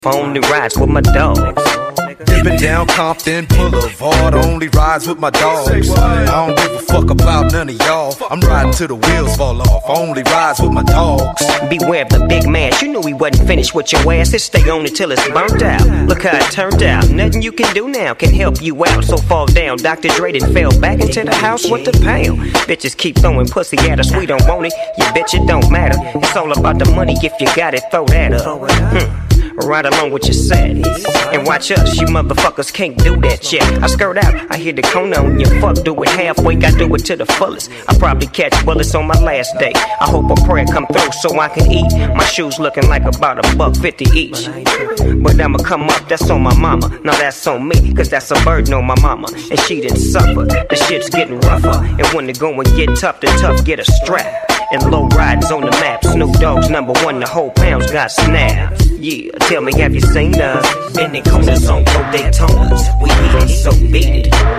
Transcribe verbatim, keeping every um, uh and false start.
Only rides with my dogs. Dipping down Compton Boulevard, only rides with my dogs. I don't give a fuck about none of y'all. I'm riding till the wheels fall off, only rides with my dogs. Beware of the big man, you knew he wasn't finished with your ass. Just stay on it till it's burnt out. Look how it turned out, nothing you can do now can help you out. So fall down, Doctor Dre done fell back into the house with the pound. Bitches keep throwing pussy at us, we don't want it. You bitch, it don't matter. It's all about the money, if you got it, throw that up. Hmm. Right along with your sadness. And watch us, you motherfuckers can't do that yet. I skirt out, I hit the corner on your fuck. Do it halfway, I do it to the fullest. I probably catch bullets on my last day. I hope a prayer come through so I can eat. My shoes looking like about a buck fifty each. But I'ma come up, that's on my mama. Now that's on me, cause that's a burden on my mama. And she didn't suffer, the shit's getting rougher. And when the going get tough, the tough get a strap. And low riders on the map, Snoop Dogg's number one, the whole pound's got snaps. Yeah, tell me, have you seen us? In the corners on road Daytonas, we eat it, so beat it.